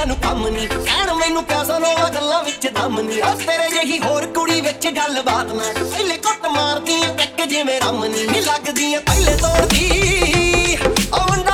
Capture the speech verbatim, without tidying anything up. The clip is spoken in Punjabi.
ਨੂੰ ਕੰਮ ਨੀ ਕਹਿਣ ਮੈਨੂੰ ਪਿਆਸਾ ਨੋਵਾ ਗੱਲਾਂ ਵਿੱਚ ਦਮ ਨੀ ਆ ਤੇਰੇ ਜਿਹੀ ਹੋਰ ਕੁੜੀ ਵਿੱਚ ਗੱਲ ਬਾਤ ਨਾ ਪਹਿਲੇ ਕੁੱਟ ਮਾਰਦੀ ਟੱਕ ਜਿਵੇਂ ਰਮ ਨੀ ਲੱਗਦੀ ਪਹਿਲੇ ਤੋੜਦੀ ਉਹ ਮੁੰਡਾ